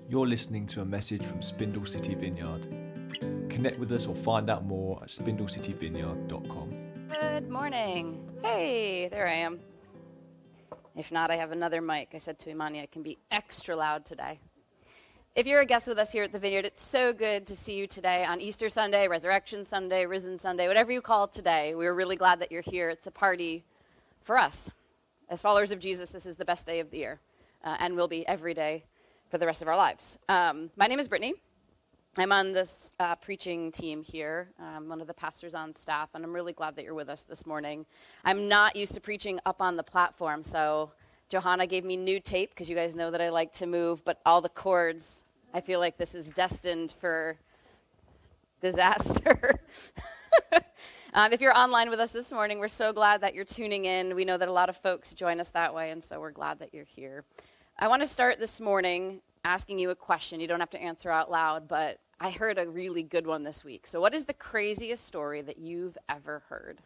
You're listening to a message from Spindle City Vineyard. Connect with us or find out more at spindlecityvineyard.com. Good morning. Hey, there I am. If not, I have another mic. I said to Imani I can be extra loud today. If you're a guest with us here at the Vineyard, it's so good to see you today on Easter Sunday, Resurrection Sunday, Risen Sunday, whatever you call it today. We're really glad that you're here. It's a party for us. As followers of Jesus, this is the best day of the year, and will be every day for the rest of our lives. My name is Brittany. I'm on this preaching team here. I'm one of the pastors on staff, and I'm really glad that you're with us this morning. I'm not used to preaching up on the platform, so Johanna gave me new tape, because you guys know that I like to move, but all the cords, I feel like this is destined for disaster. If you're online with us this morning, we're so glad that you're tuning in. We know that a lot of folks join us that way, and so we're glad that you're here. I want to start this morning asking you a question. You don't have to answer out loud, but I heard a really good one this week. So what is the craziest story that you've ever heard?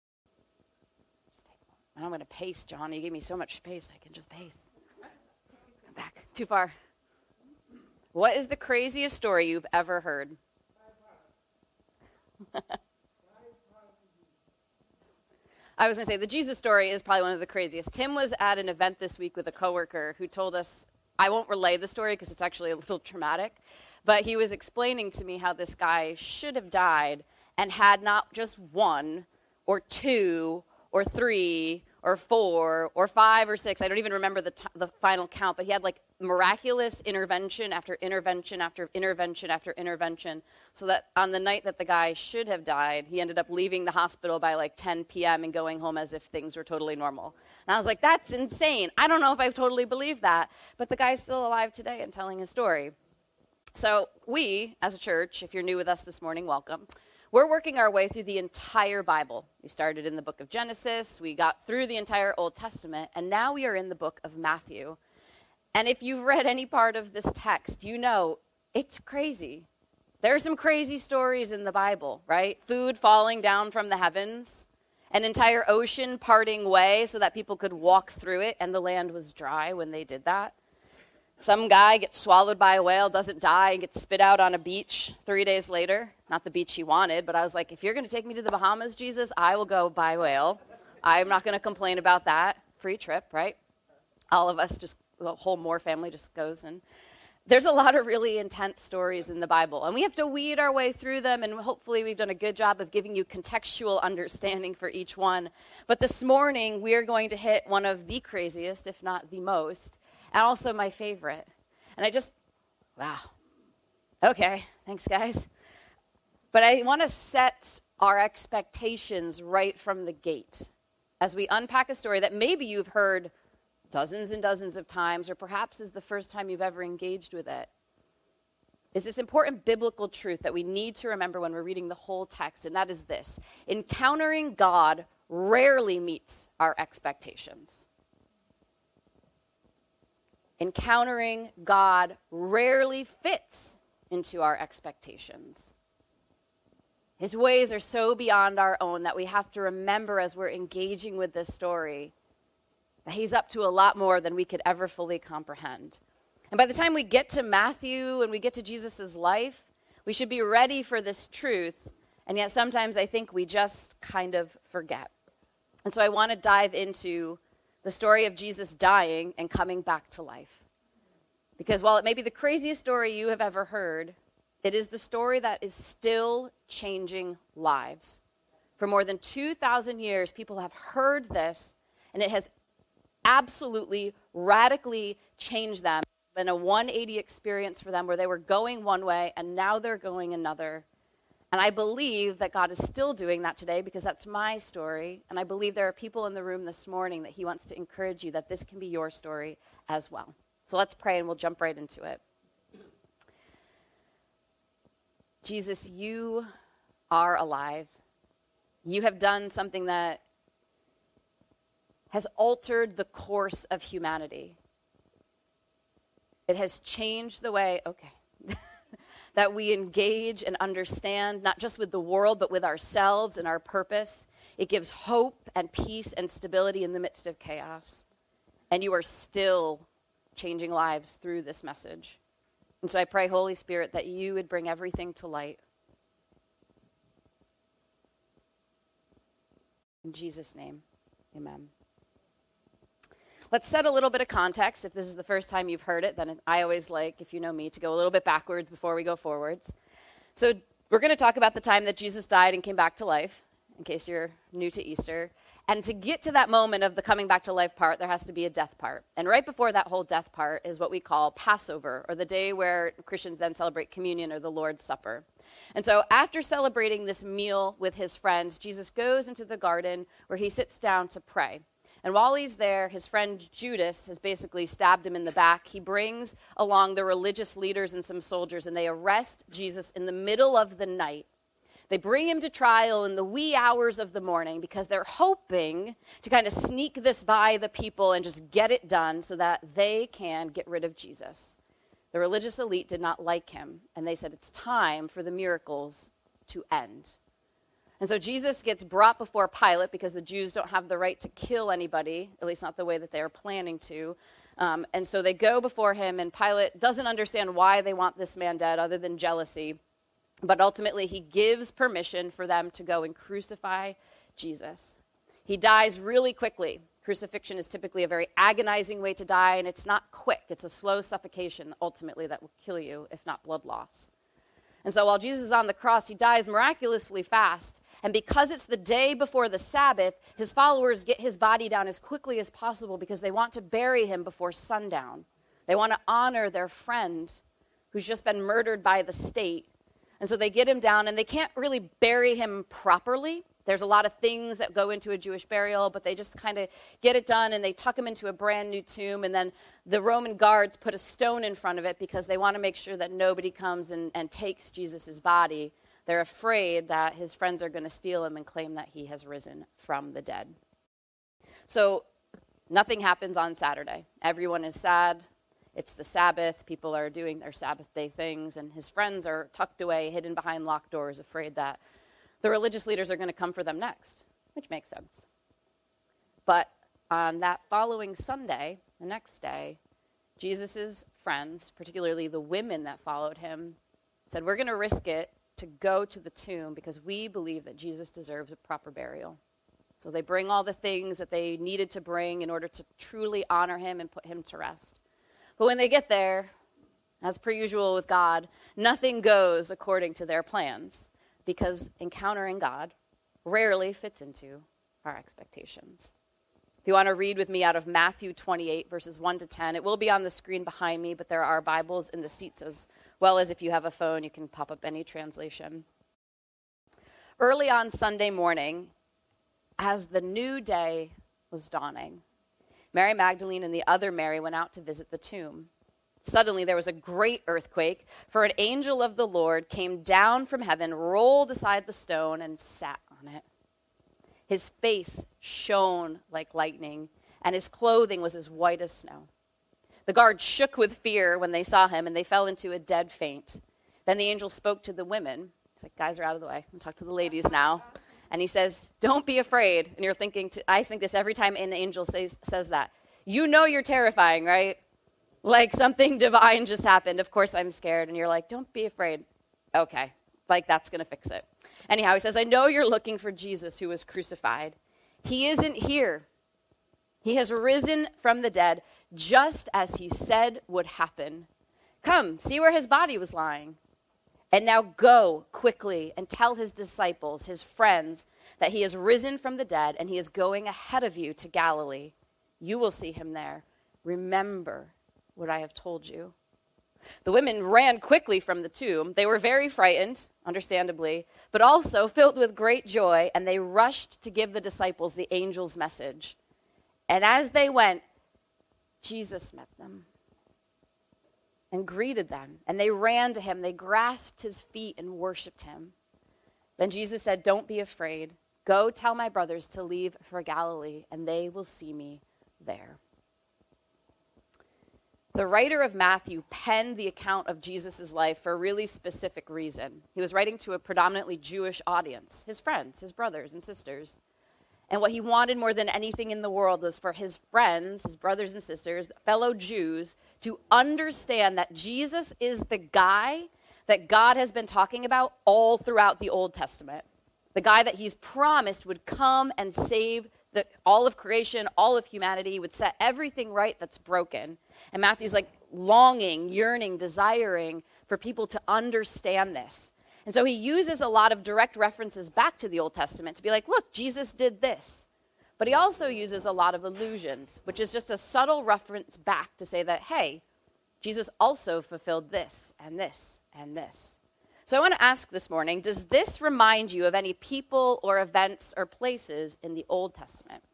I'm going to pace, John. You gave me so much space, I can just pace. Come back. Too far. What is the craziest story you've ever heard? I was going to say, the Jesus story is probably one of the craziest. Tim was at an event this week with a coworker who told us, I won't relay the story because it's actually a little traumatic, but he was explaining to me how this guy should have died and had not just one or two or three or four or five or six, I don't even remember the final count, but he had like miraculous intervention after intervention after intervention after intervention, so that on the night that the guy should have died, he ended up leaving the hospital by like 10 p.m. and going home as if things were totally normal. And I was like, that's insane. I don't know if I totally believe that, but the guy's still alive today and telling his story. So we, as a church, if you're new with us this morning, welcome. We're working our way through the entire Bible. We started in the book of Genesis, we got through the entire Old Testament, and now we are in the book of Matthew. And if you've read any part of this text, you know it's crazy. There are some crazy stories in the Bible, right? Food falling down from the heavens, an entire ocean parting way so that people could walk through it, and the land was dry when they did that. Some guy gets swallowed by a whale, doesn't die, and gets spit out on a beach 3 days later. Not the beach he wanted, but I was like, if you're going to take me to the Bahamas, Jesus, I will go by whale. I'm not going to complain about that. Free trip, right? All of us, just the whole Moore family just goes. And there's a lot of really intense stories in the Bible, and we have to weed our way through them, and hopefully we've done a good job of giving you contextual understanding for each one. But this morning, we are going to hit one of the craziest, if not the most, and also my favorite. And wow. Okay, thanks, guys. But I want to set our expectations right from the gate as we unpack a story that maybe you've heard dozens and dozens of times, or perhaps is the first time you've ever engaged with it. Is this important biblical truth that we need to remember when we're reading the whole text, and that is this: encountering God rarely meets our expectations. Encountering God rarely fits into our expectations. His ways are so beyond our own that we have to remember as we're engaging with this story that he's up to a lot more than we could ever fully comprehend. And by the time we get to Matthew and we get to Jesus' life, we should be ready for this truth, and yet sometimes I think we just kind of forget. And so I want to dive into the story of Jesus dying and coming back to life. Because while it may be the craziest story you have ever heard, it is the story that is still changing lives. For more than 2,000 years, people have heard this, and it has absolutely, radically changed them. It's been a 180 experience for them where they were going one way, and now they're going another. And I believe that God is still doing that today, because that's my story. And I believe there are people in the room this morning that he wants to encourage you that this can be your story as well. So let's pray and we'll jump right into it. Jesus, you are alive. You have done something that has altered the course of humanity. It has changed the way, that we engage and understand, not just with the world, but with ourselves and our purpose. It gives hope and peace and stability in the midst of chaos. And you are still changing lives through this message. And so I pray, Holy Spirit, that you would bring everything to light. In Jesus' name, amen. Let's set a little bit of context. If this is the first time you've heard it, then I always like, if you know me, to go a little bit backwards before we go forwards. So we're going to talk about the time that Jesus died and came back to life, in case you're new to Easter. And to get to that moment of the coming back to life part, there has to be a death part. And right before that whole death part is what we call Passover, or the day where Christians then celebrate communion or the Lord's Supper. And so after celebrating this meal with his friends, Jesus goes into the garden where he sits down to pray. And while he's there, his friend Judas has basically stabbed him in the back. He brings along the religious leaders and some soldiers, and they arrest Jesus in the middle of the night. They bring him to trial in the wee hours of the morning because they're hoping to kind of sneak this by the people and just get it done so that they can get rid of Jesus. The religious elite did not like him, and they said it's time for the miracles to end. And so Jesus gets brought before Pilate because the Jews don't have the right to kill anybody, at least not the way that they are planning to. And so they go before him, and Pilate doesn't understand why they want this man dead other than jealousy. But ultimately, he gives permission for them to go and crucify Jesus. He dies really quickly. Crucifixion is typically a very agonizing way to die, and it's not quick. It's a slow suffocation, ultimately, that will kill you, if not blood loss. And so while Jesus is on the cross, he dies miraculously fast. And because it's the day before the Sabbath, his followers get his body down as quickly as possible because they want to bury him before sundown. They want to honor their friend who's just been murdered by the state. And so they get him down, and they can't really bury him properly. There's a lot of things that go into a Jewish burial, but they just kind of get it done, and they tuck him into a brand new tomb, and then the Roman guards put a stone in front of it because they want to make sure that nobody comes and takes Jesus' body. They're afraid that his friends are going to steal him and claim that he has risen from the dead. So nothing happens on Saturday. Everyone is sad. It's the Sabbath. People are doing their Sabbath day things, and his friends are tucked away, hidden behind locked doors, afraid that the religious leaders are going to come for them next, which makes sense. But on that following Sunday, the next day, Jesus' friends, particularly the women that followed him, said, we're going to risk it to go to the tomb because we believe that Jesus deserves a proper burial. So they bring all the things that they needed to bring in order to truly honor him and put him to rest. But when they get there, as per usual with God, nothing goes according to their plans because encountering God rarely fits into our expectations. If you want to read with me out of Matthew 28, verses 1 to 10, it will be on the screen behind me, but there are Bibles in the seats as well as if you have a phone, you can pop up any translation. Early on Sunday morning, as the new day was dawning, Mary Magdalene and the other Mary went out to visit the tomb. Suddenly there was a great earthquake, for an angel of the Lord came down from heaven, rolled aside the stone, and sat on it. His face shone like lightning, and his clothing was as white as snow. The guards shook with fear when they saw him, and they fell into a dead faint. Then the angel spoke to the women. He's like, guys are out of the way. I'm going to talk to the ladies now. And he says, don't be afraid. And you're thinking, I think this every time an angel says that. You know you're terrifying, right? Like something divine just happened. Of course I'm scared. And you're like, don't be afraid. Okay, like that's going to fix it. Anyhow, he says, I know you're looking for Jesus who was crucified. He isn't here. He has risen from the dead, just as he said would happen. Come, see where his body was lying. And now go quickly and tell his disciples, his friends, that he has risen from the dead and he is going ahead of you to Galilee. You will see him there. Remember what I have told you. The women ran quickly from the tomb. They were very frightened, understandably, but also filled with great joy, and they rushed to give the disciples the angel's message. And as they went, Jesus met them and greeted them, and they ran to him. They grasped his feet and worshiped him. Then Jesus said, don't be afraid. Go tell my brothers to leave for Galilee, and they will see me there. The writer of Matthew penned the account of Jesus' life for a really specific reason. He was writing to a predominantly Jewish audience, his friends, his brothers and sisters. And what he wanted more than anything in the world was for his friends, his brothers and sisters, fellow Jews, to understand that Jesus is the guy that God has been talking about all throughout the Old Testament. The guy that he's promised would come and save all of creation, all of humanity, would set everything right that's broken. And Matthew's like longing, yearning, desiring for people to understand this. And so he uses a lot of direct references back to the Old Testament to be like, look, Jesus did this. But he also uses a lot of allusions, which is just a subtle reference back to say that, hey, Jesus also fulfilled this and this and this. So I want to ask this morning, does this remind you of any people or events or places in the Old Testament?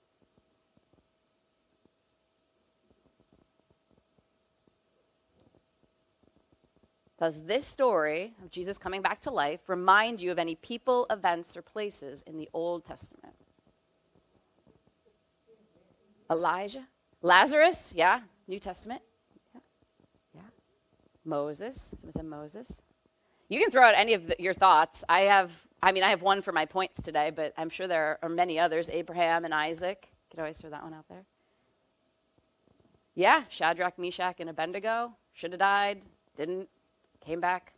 Does this story of Jesus coming back to life remind you of any people, events, or places in the Old Testament? Elijah? Lazarus? Yeah. New Testament? Yeah. Moses? Someone said Moses. You can throw out any of your thoughts. I have one for my points today, but I'm sure there are many others. Abraham and Isaac. Could always throw that one out there. Yeah, Shadrach, Meshach, and Abednego. Should have died. Didn't. Came back.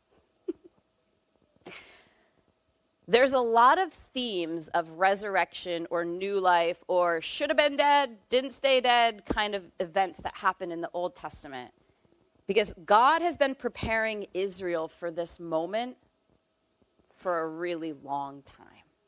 There's a lot of themes of resurrection or new life or should have been dead, didn't stay dead kind of events that happen in the Old Testament. Because God has been preparing Israel for this moment for a really long time.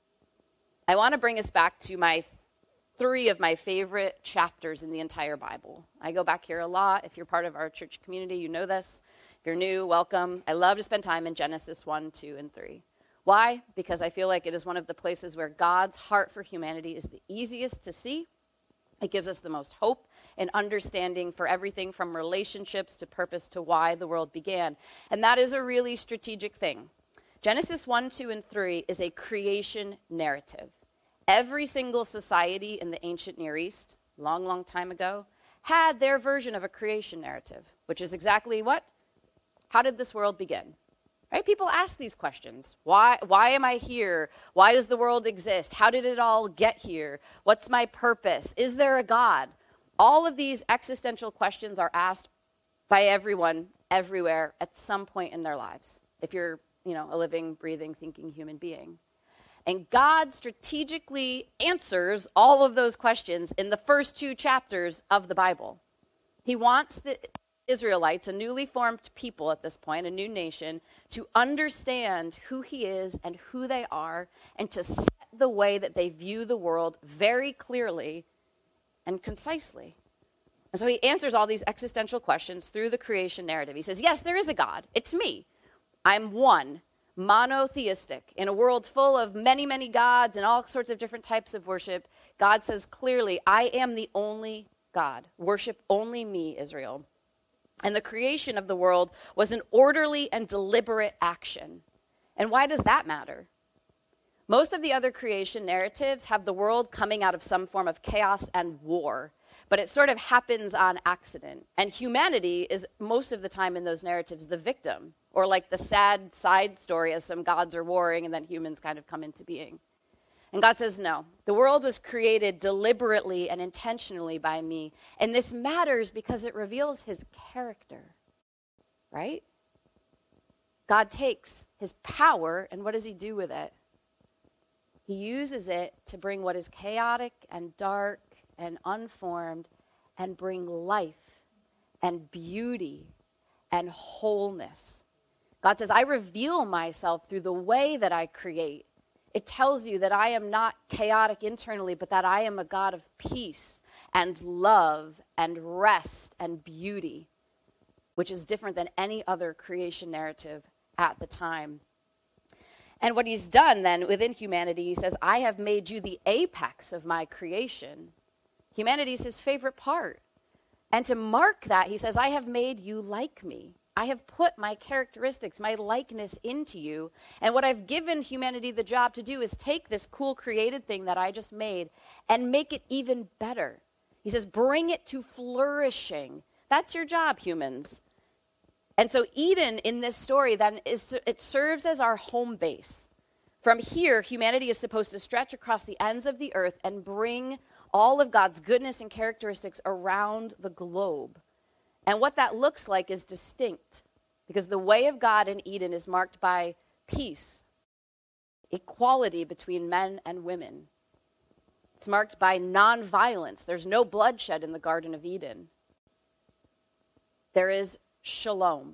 I want to bring us back to three of my favorite chapters in the entire Bible. I go back here a lot. If you're part of our church community, you know this. If you're new, welcome. I love to spend time in Genesis 1, 2, and 3. Why? Because I feel like it is one of the places where God's heart for humanity is the easiest to see. It gives us the most hope and understanding for everything from relationships to purpose to why the world began. And that is a really strategic thing. Genesis 1, 2, and 3 is a creation narrative. Every single society in the ancient Near East, long, long time ago, had their version of a creation narrative, which is exactly what? How did this world begin? Right? People ask these questions. Why am I here? Why does the world exist? How did it all get here? What's my purpose? Is there a God? All of these existential questions are asked by everyone, everywhere, at some point in their lives. If you're, a living, breathing, thinking human being. And God strategically answers all of those questions in the first 2 chapters of the Bible. He wants the Israelites, a newly formed people at this point, a new nation, to understand who he is and who they are, and to set the way that they view the world very clearly and concisely. And so he answers all these existential questions through the creation narrative. He says, yes, there is a God. It's me. I'm one, monotheistic. In a world full of many, many gods and all sorts of different types of worship, God says clearly, I am the only God. Worship only me, Israel. And the creation of the world was an orderly and deliberate action. And why does that matter? Most of the other creation narratives have the world coming out of some form of chaos and war, but it sort of happens on accident. And humanity is most of the time in those narratives the victim, or like the sad side story as some gods are warring and then humans kind of come into being. And God says, no, the world was created deliberately and intentionally by me. And this matters because it reveals his character, right? God takes his power, and what does he do with it? He uses it to bring what is chaotic and dark and unformed and bring life and beauty and wholeness. God says, I reveal myself through the way that I create. It tells you that I am not chaotic internally, but that I am a God of peace and love and rest and beauty, which is different than any other creation narrative at the time. And what he's done then within humanity, he says, I have made you the apex of my creation. Humanity is his favorite part. And to mark that, he says, I have made you like me. I have put my characteristics, my likeness into you. And what I've given humanity the job to do is take this cool created thing that I just made and make it even better. He says, bring it to flourishing. That's your job, humans. And so Eden in this story then it serves as our home base. From here, humanity is supposed to stretch across the ends of the earth and bring all of God's goodness and characteristics around the globe. And what that looks like is distinct, because the way of God in Eden is marked by peace, equality between men and women. It's marked by nonviolence. There's no bloodshed in the Garden of Eden. There is shalom,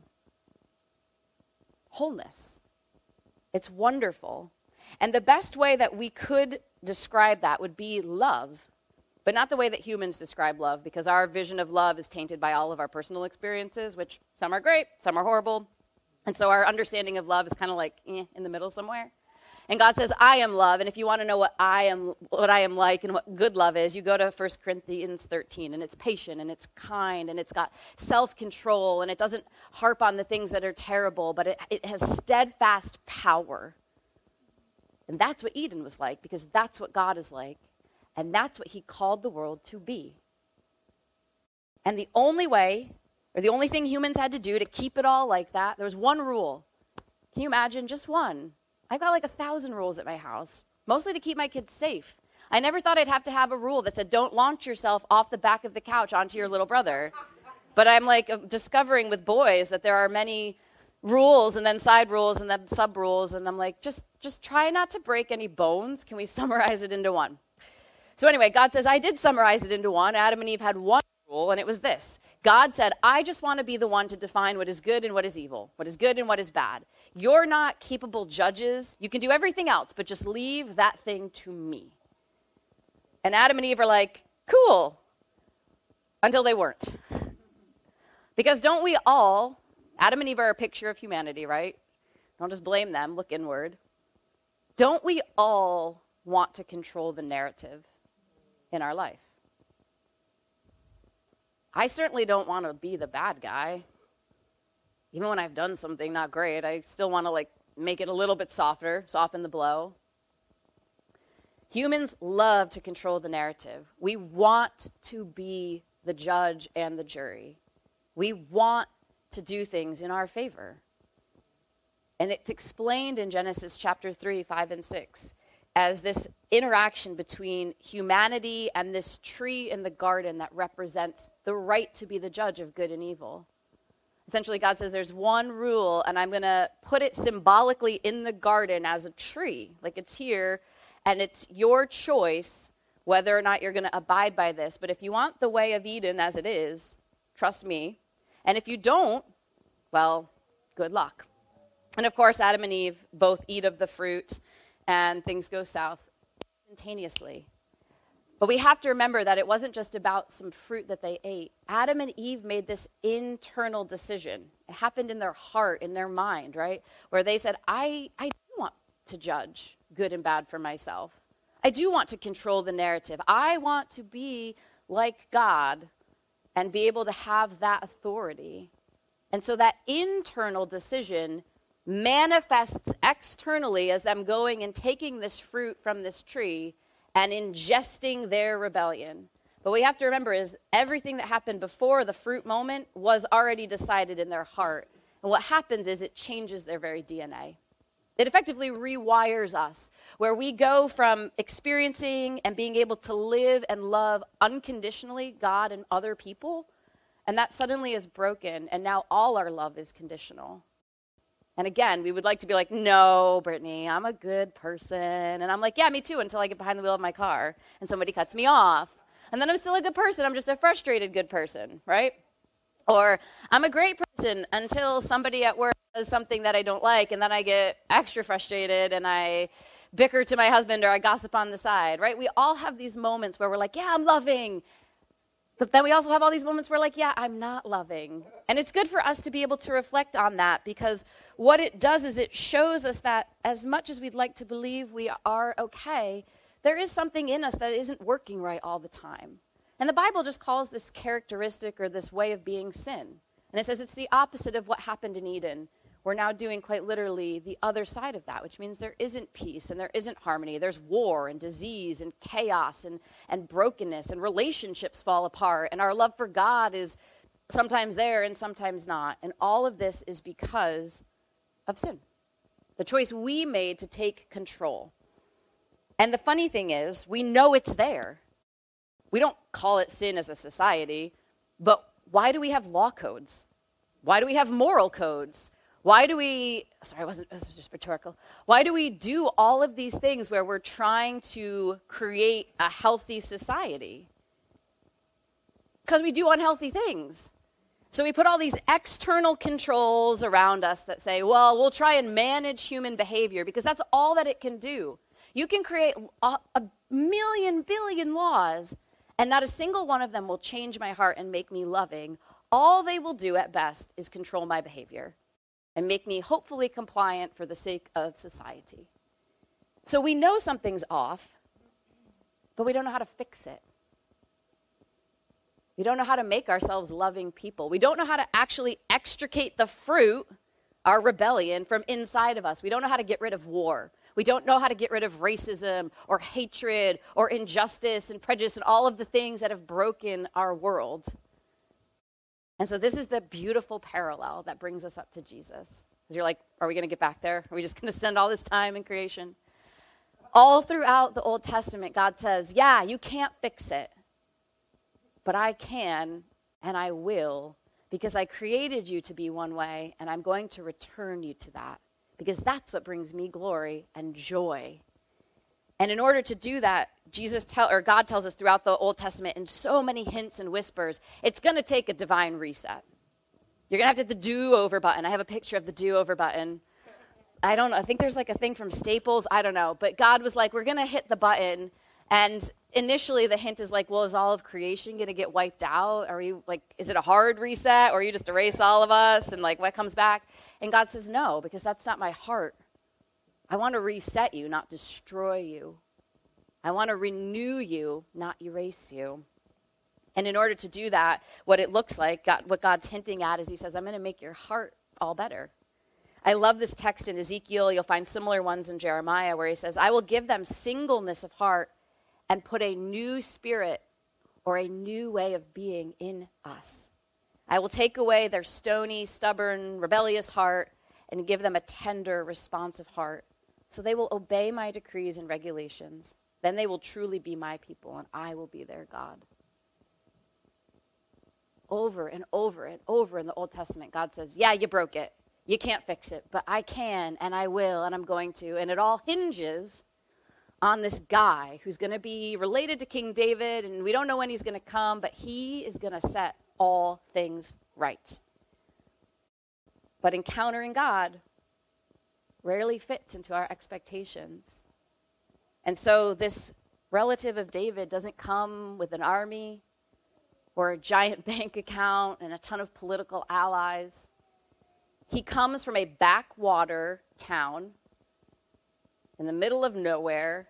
wholeness. It's wonderful. And the best way that we could describe that would be love, but not the way that humans describe love, because our vision of love is tainted by all of our personal experiences, which some are great, some are horrible. And so our understanding of love is kind of like in the middle somewhere. And God says, I am love. And if you want to know what I am like and what good love is, you go to 1 Corinthians 13, and it's patient, and it's kind, and it's got self-control, and it doesn't harp on the things that are terrible, but it has steadfast power. And that's what Eden was like, because that's what God is like, and that's what he called the world to be. And the only way, or the only thing humans had to do to keep it all like that, there was one rule. Can you imagine? Just one. I've got like 1,000 rules at my house, mostly to keep my kids safe. I never thought I'd have to have a rule that said, don't launch yourself off the back of the couch onto your little brother. But I'm like discovering with boys that there are many rules and then side rules and then sub rules. And I'm like, just try not to break any bones. Can we summarize it into one? So anyway, God says, I did summarize it into one. Adam and Eve had one rule, and it was this. God said, I just want to be the one to define what is good and what is evil, what is good and what is bad. You're not capable judges. You can do everything else, but just leave that thing to me. And Adam and Eve are like, cool, until they weren't. Because don't we all, Adam and Eve are a picture of humanity, right? Don't just blame them, look inward. Don't we all want to control the narrative in our life? I certainly don't want to be the bad guy. Even when I've done something not great, I still want to make it a little bit softer, soften the blow. Humans love to control the narrative. We want to be the judge and the jury. We want to do things in our favor. And it's explained in Genesis chapter 3, 5, and 6 as this interaction between humanity and this tree in the garden that represents the right to be the judge of good and evil. Essentially, God says there's one rule, and I'm going to put it symbolically in the garden as a tree. Like it's here, and it's your choice whether or not you're going to abide by this. But if you want the way of Eden as it is, trust me. And if you don't, well, good luck. And of course, Adam and Eve both eat of the fruit, and things go south instantaneously. But we have to remember that it wasn't just about some fruit that they ate. Adam and Eve made this internal decision. It happened in their heart, in their mind, right? Where they said, I do want to judge good and bad for myself. I do want to control the narrative. I want to be like God and be able to have that authority. And so that internal decision manifests externally as them going and taking this fruit from this tree and ingesting their rebellion. But what we have to remember is everything that happened before the fruit moment was already decided in their heart. And what happens is it changes their very DNA. It effectively rewires us, where we go from experiencing and being able to live and love unconditionally God and other people, and that suddenly is broken, and now all our love is conditional. And again, we would like to be like, no, Brittany, I'm a good person. And I'm like, yeah, me too, until I get behind the wheel of my car and somebody cuts me off. And then I'm still a good person. I'm just a frustrated good person, right? Or I'm a great person until somebody at work does something that I don't like, and then I get extra frustrated and I bicker to my husband or I gossip on the side, right? We all have these moments where we're like, yeah, I'm loving. But then we also have all these moments where yeah, I'm not loving. And it's good for us to be able to reflect on that, because what it does is it shows us that as much as we'd like to believe we are okay, there is something in us that isn't working right all the time. And the Bible just calls this characteristic or this way of being sin. And it says it's the opposite of what happened in Eden. We're now doing quite literally the other side of that, which means there isn't peace and there isn't harmony. There's war and disease and chaos and brokenness, and relationships fall apart, and our love for God is sometimes there and sometimes not. And all of this is because of sin. the choice we made to take control. And the funny thing is, we know it's there. We don't call it sin as a society, but why do we have law codes? Why do we have moral codes? Why do we, this was just rhetorical. Why do we do all of these things where we're trying to create a healthy society? Because we do unhealthy things. So we put all these external controls around us that say, well, we'll try and manage human behavior because that's all that it can do. You can create a million, billion laws, and not a single one of them will change my heart and make me loving. All they will do at best is control my behavior and make me hopefully compliant for the sake of society. So we know something's off, but we don't know how to fix it. We don't know how to make ourselves loving people. We don't know how to actually extricate the fruit, our rebellion, from inside of us. We don't know how to get rid of war. We don't know how to get rid of racism or hatred or injustice and prejudice and all of the things that have broken our world. And so this is the beautiful parallel that brings us up to Jesus. Because you're like, are we going to get back there? Are we just going to spend all this time in creation? All throughout the Old Testament, God says, yeah, you can't fix it, but I can and I will, because I created you to be one way, and I'm going to return you to that, because that's what brings me glory and joy. And in order to do that, God tells us throughout the Old Testament in so many hints and whispers, it's going to take a divine reset. You're going to have to hit the do-over button. I have a picture of the do-over button. I don't know. I think there's like a thing from Staples. I don't know. But God was like, we're going to hit the button. And initially the hint is like, well, is all of creation going to get wiped out? Are you like, is it a hard reset? Or you just erase all of us and like what comes back? And God says, no, because that's not my heart. I want to reset you, not destroy you. I want to renew you, not erase you. And in order to do that, what it looks like, what God's hinting at is he says, I'm going to make your heart all better. I love this text in Ezekiel. You'll find similar ones in Jeremiah where he says, I will give them singleness of heart and put a new spirit or a new way of being in us. I will take away their stony, stubborn, rebellious heart and give them a tender, responsive heart. So they will obey my decrees and regulations. Then they will truly be my people, and I will be their God. Over and over and over in the Old Testament, God says, yeah, you broke it. You can't fix it, but I can, and I will, and I'm going to. And it all hinges on this guy who's going to be related to King David, and we don't know when he's going to come, but he is going to set all things right. But encountering God rarely fits into our expectations. And so this relative of David doesn't come with an army or a giant bank account and a ton of political allies. He comes from a backwater town in the middle of nowhere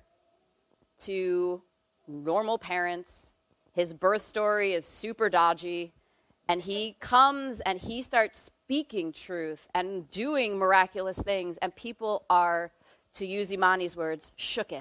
to normal parents. His birth story is super dodgy, and he comes and he starts speaking truth and doing miraculous things, and people are, to use Imani's words, shooketh.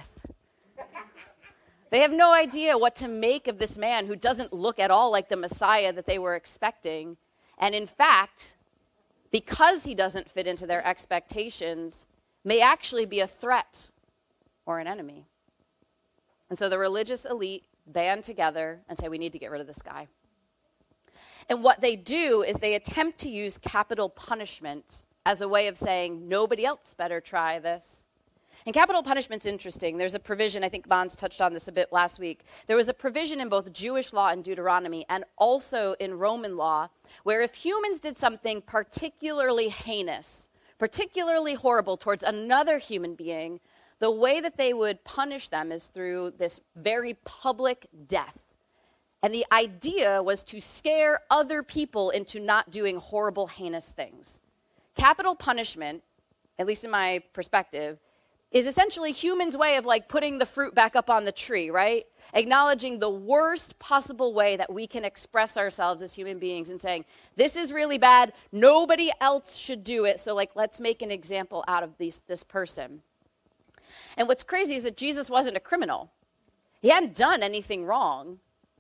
They have no idea what to make of this man who doesn't look at all like the Messiah that they were expecting. And in fact, because he doesn't fit into their expectations, may actually be a threat or an enemy. And so the religious elite band together and say, we need to get rid of this guy. And what they do is they attempt to use capital punishment as a way of saying, nobody else better try this. And capital punishment's interesting. There's a provision, I think Mons touched on this a bit last week. There was a provision in both Jewish law and Deuteronomy, and also in Roman law, where if humans did something particularly heinous, particularly horrible towards another human being, the way that they would punish them is through this very public death. And the idea was to scare other people into not doing horrible, heinous things. Capital punishment, at least in my perspective, is essentially humans' way of like putting the fruit back up on the tree, right? Acknowledging the worst possible way that we can express ourselves as human beings and saying, this is really bad, nobody else should do it, so like let's make an example out of this person. And what's crazy is that Jesus wasn't a criminal. He hadn't done anything wrong.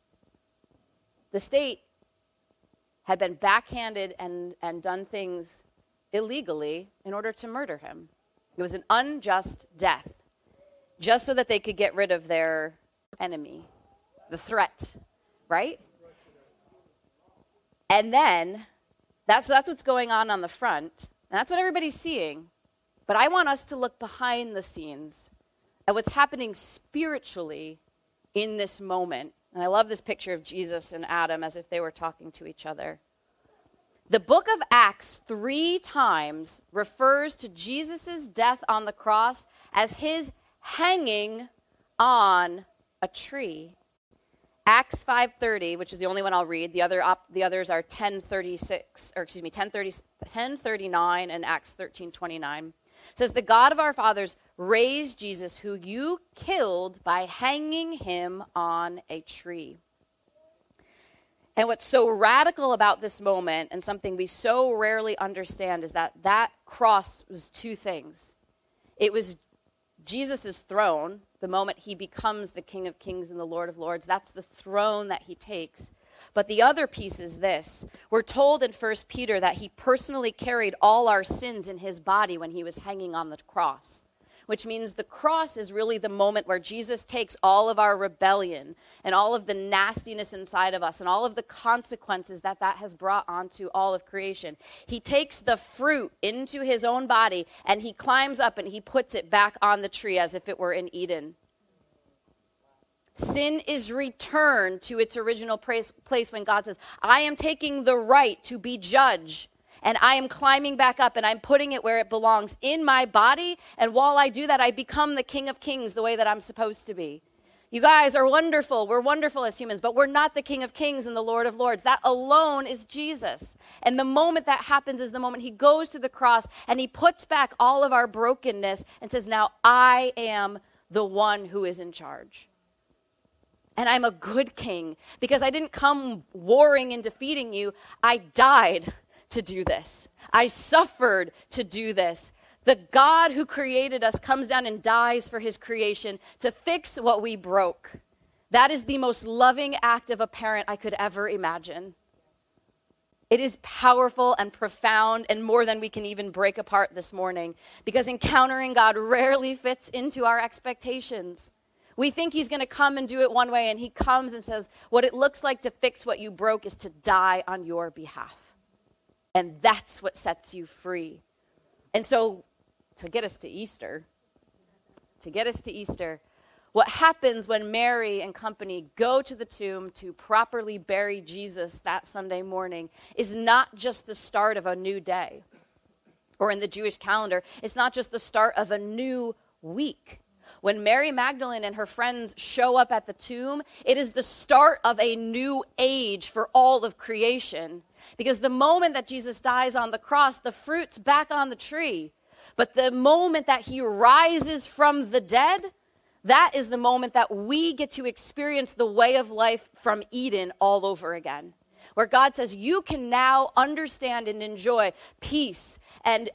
The state had been backhanded and done things illegally in order to murder him. It was an unjust death, just so that they could get rid of their enemy, the threat, right? And then that's what's going on the front. And that's what everybody's seeing. But I want us to look behind the scenes at what's happening spiritually in this moment. And I love this picture of Jesus and Adam as if they were talking to each other. The book of Acts 3 times refers to Jesus' death on the cross as his hanging on a tree. Acts 5:30, which is the only one I'll read. The others are 10:39 and Acts 13:29. It says, "The God of our fathers raised Jesus, who you killed by hanging him on a tree." And what's so radical about this moment, and something we so rarely understand, is that cross was two things. It was Jesus' throne, the moment he becomes the King of Kings and the Lord of Lords. That's the throne that he takes. But the other piece is this. We're told in 1 Peter that he personally carried all our sins in his body when he was hanging on the cross, which means the cross is really the moment where Jesus takes all of our rebellion and all of the nastiness inside of us and all of the consequences that has brought onto all of creation. He takes the fruit into his own body and he climbs up and he puts it back on the tree as if it were in Eden. Sin is returned to its original place when God says, I am taking the right to be judge, and I am climbing back up, and I'm putting it where it belongs in my body, and while I do that, I become the King of Kings the way that I'm supposed to be. You guys are wonderful. We're wonderful as humans, but we're not the King of Kings and the Lord of Lords. That alone is Jesus. And the moment that happens is the moment he goes to the cross, and he puts back all of our brokenness and says, now I am the one who is in charge. And I'm a good king because I didn't come warring and defeating you. I died to do this. I suffered to do this. The God who created us comes down and dies for his creation to fix what we broke. That is the most loving act of a parent I could ever imagine. It is powerful and profound and more than we can even break apart this morning, because encountering God rarely fits into our expectations. We think he's going to come and do it one way, and he comes and says, what it looks like to fix what you broke is to die on your behalf. And that's what sets you free. And so, to get us to Easter, what happens when Mary and company go to the tomb to properly bury Jesus that Sunday morning is not just the start of a new day. Or in the Jewish calendar, it's not just the start of a new week. When Mary Magdalene and her friends show up at the tomb, it is the start of a new age for all of creation. Because the moment that Jesus dies on the cross, the fruit's back on the tree. But the moment that he rises from the dead, that is the moment that we get to experience the way of life from Eden all over again. Where God says, you can now understand and enjoy peace and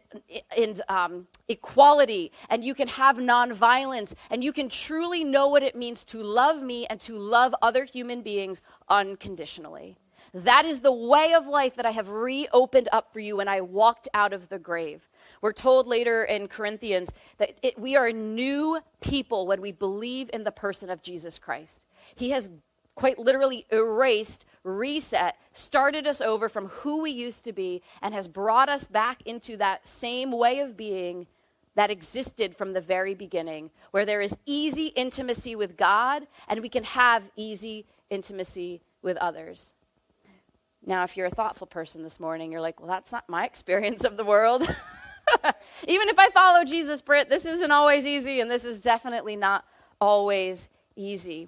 equality, and you can have nonviolence, and you can truly know what it means to love me and to love other human beings unconditionally. That is the way of life that I have reopened up for you when I walked out of the grave. We're told later in Corinthians that we are new people when we believe in the person of Jesus Christ. He has quite literally erased, reset, started us over from who we used to be, and has brought us back into that same way of being that existed from the very beginning, where there is easy intimacy with God, and we can have easy intimacy with others. Now, if you're a thoughtful person this morning, you're like, well, that's not my experience of the world. Even if I follow Jesus, Britt, this isn't always easy, and this is definitely not always easy.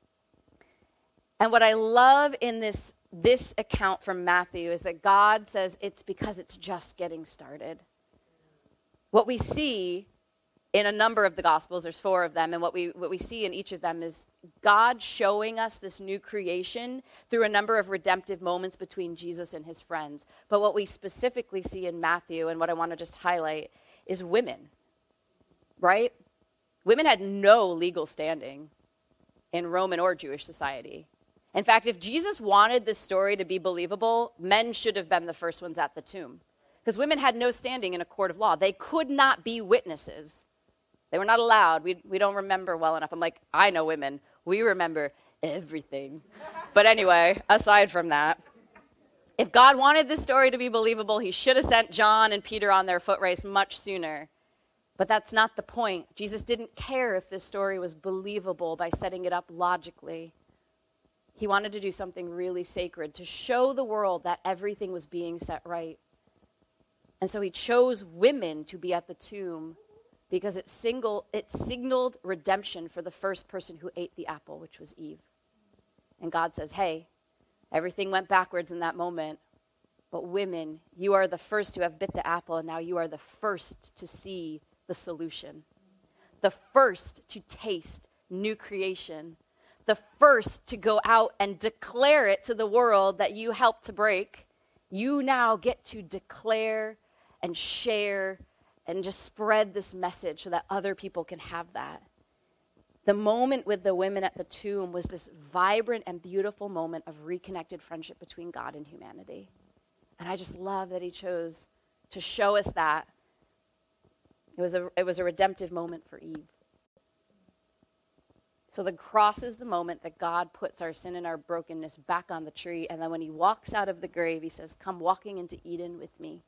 And what I love in this account from Matthew is that God says it's because it's just getting started. What we see in a number of the Gospels, there's 4 of them, and what we see in each of them is God showing us this new creation through a number of redemptive moments between Jesus and his friends. But what we specifically see in Matthew, and what I want to just highlight, is women, right? Women had no legal standing in Roman or Jewish society. In fact, if Jesus wanted this story to be believable, men should have been the first ones at the tomb. because women had no standing in a court of law. They could not be witnesses. They were not allowed. We don't remember well enough. I'm like, I know women. We remember everything. But anyway, aside from that, if God wanted this story to be believable, he should have sent John and Peter on their foot race much sooner. But that's not the point. Jesus didn't care if this story was believable by setting it up logically. He wanted to do something really sacred, to show the world that everything was being set right. And so he chose women to be at the tomb because it signaled redemption for the first person who ate the apple, which was Eve. And God says, hey, everything went backwards in that moment, but women, you are the first to have bit the apple, and now you are the first to see the solution, the first to taste new creation, the first to go out and declare it to the world that you helped to break. You now get to declare and share and just spread this message so that other people can have that. The moment with the women at the tomb was this vibrant and beautiful moment of reconnected friendship between God and humanity. And I just love that he chose to show us that. It was a redemptive moment for Eve. So the cross is the moment that God puts our sin and our brokenness back on the tree. And then when he walks out of the grave, he says, come walking into Eden with me.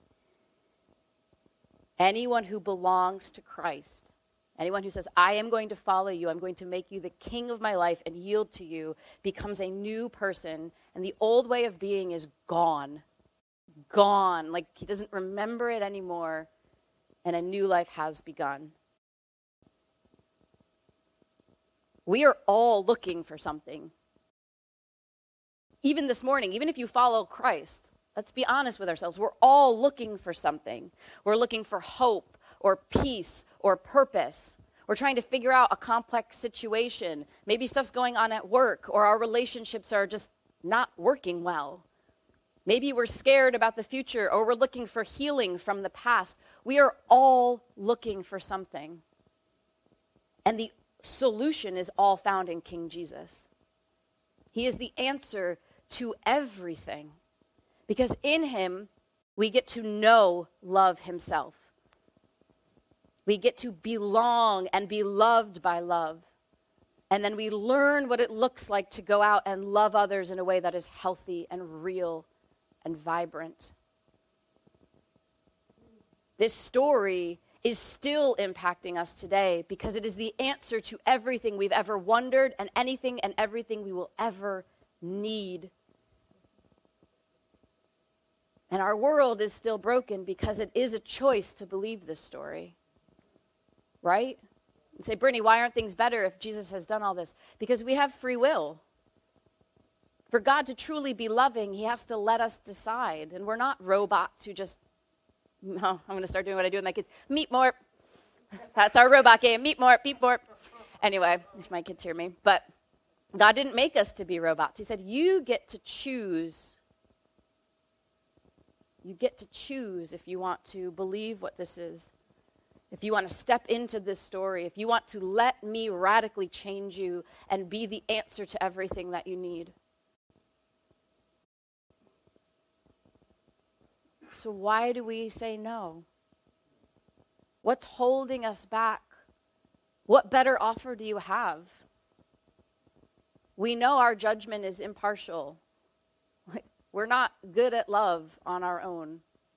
Anyone who belongs to Christ, anyone who says, I am going to follow you, I'm going to make you the king of my life and yield to you, becomes a new person. And the old way of being is gone. Gone. Like he doesn't remember it anymore. And a new life has begun. We are all looking for something. Even this morning, even if you follow Christ, let's be honest with ourselves. We're all looking for something. We're looking for hope or peace or purpose. We're trying to figure out a complex situation. Maybe stuff's going on at work, or our relationships are just not working well. Maybe we're scared about the future, or we're looking for healing from the past. We are all looking for something. And the solution is all found in King Jesus. He is the answer to everything. Because in him, we get to know love himself. We get to belong and be loved by love. And then we learn what it looks like to go out and love others in a way that is healthy and real and vibrant. This story is still impacting us today because it is the answer to everything we've ever wondered and anything and everything we will ever need. And our world is still broken because it is a choice to believe this story. Right? And say, Brittany, why aren't things better if Jesus has done all this? Because we have free will. For God to truly be loving, he has to let us decide. And we're not robots who just, I'm going to start doing what I do with my kids. Meet more. That's our robot game. Meet more, beep more. Anyway, if my kids hear me. But God didn't make us to be robots. He said, you get to choose. You get to choose if you want to believe what this is. If you want to step into this story. If you want to let me radically change you and be the answer to everything that you need. So why do we say no? What's holding us back? What better offer do you have? We know our judgment is impartial. We're not good at love on our own.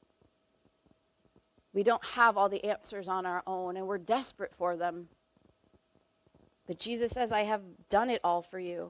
We don't have all the answers on our own, and we're desperate for them. But Jesus says, I have done it all for you.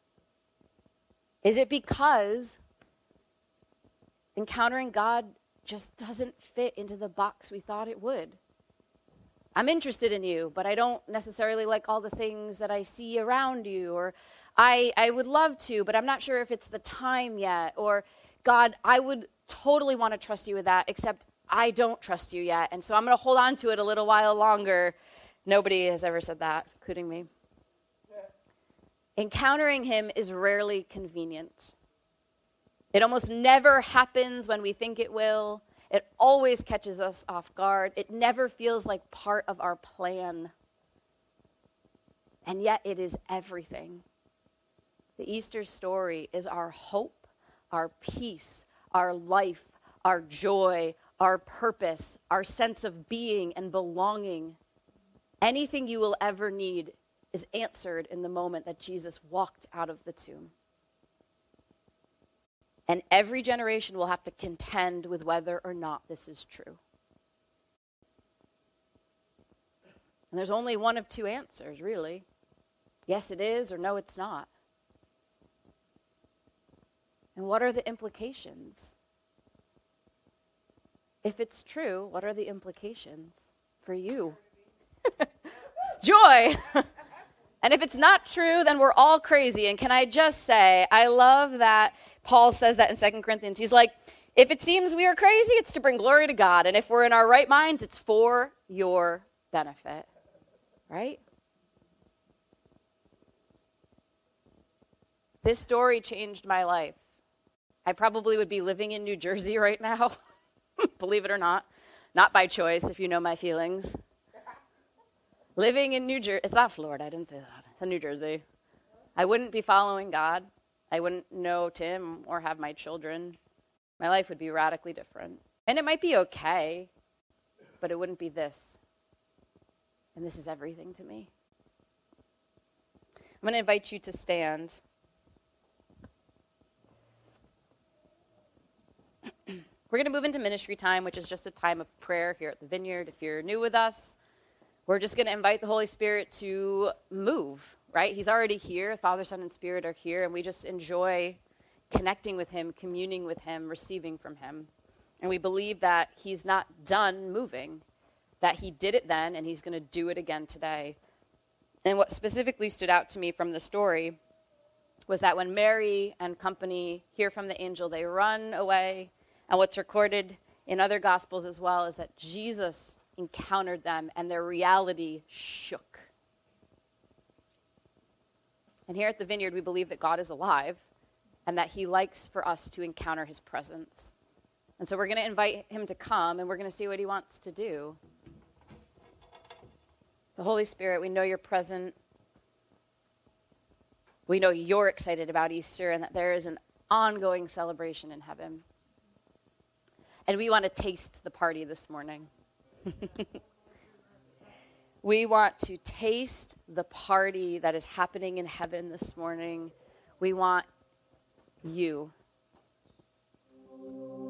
Is it because encountering God just doesn't fit into the box we thought it would? I'm interested in you, but I don't necessarily like all the things that I see around you. Or I would love to, but I'm not sure if it's the time yet. Or God, I would totally want to trust you with that, except I don't trust you yet. And so I'm going to hold on to it a little while longer. Nobody has ever said that, including me. Encountering him is rarely convenient. It almost never happens when we think it will. It always catches us off guard. It never feels like part of our plan. And yet it is everything. The Easter story is our hope, our peace, our life, our joy, our purpose, our sense of being and belonging, anything you will ever need is answered in the moment that Jesus walked out of the tomb. And every generation will have to contend with whether or not this is true. And there's only one of two answers, really. Yes, it is, or no, it's not. And what are the implications? If it's true, what are the implications for you? Joy! And if it's not true, then we're all crazy. And can I just say, I love that Paul says that in 2 Corinthians. He's like, if it seems we are crazy, it's to bring glory to God. And if we're in our right minds, it's for your benefit. Right? This story changed my life. I probably would be living in New Jersey right now, believe it or not. Not by choice, if you know my feelings. Living in New Jersey, it's not Florida, I didn't say that. It's in New Jersey. I wouldn't be following God. I wouldn't know Tim or have my children. My life would be radically different. And it might be okay, but it wouldn't be this. And this is everything to me. I'm going to invite you to stand. We're going to move into ministry time, which is just a time of prayer here at the Vineyard. If you're new with us, we're just going to invite the Holy Spirit to move, right? He's already here. Father, Son, and Spirit are here, and we just enjoy connecting with him, communing with him, receiving from him. And we believe that he's not done moving, that he did it then, and he's going to do it again today. And what specifically stood out to me from the story was that when Mary and company hear from the angel, they run away. And what's recorded in other Gospels as well is that Jesus encountered them and their reality shook. And here at the Vineyard, we believe that God is alive and that he likes for us to encounter his presence. And so we're going to invite him to come, and we're going to see what he wants to do. So Holy Spirit, we know you're present. We know you're excited about Easter and that there is an ongoing celebration in heaven. And we want to taste the party this morning. We want to taste the party that is happening in heaven this morning. We want you.